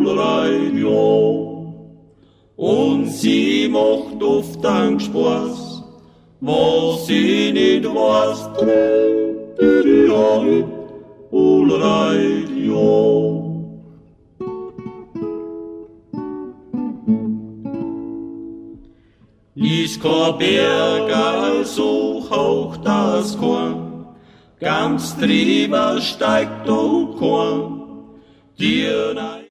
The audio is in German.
Radio. Und sie macht oft einen Spaß, was sie nicht weiß, Radio. Ist kein Berg so hoch das Korn, ganz drüber steigt auch Korn, dir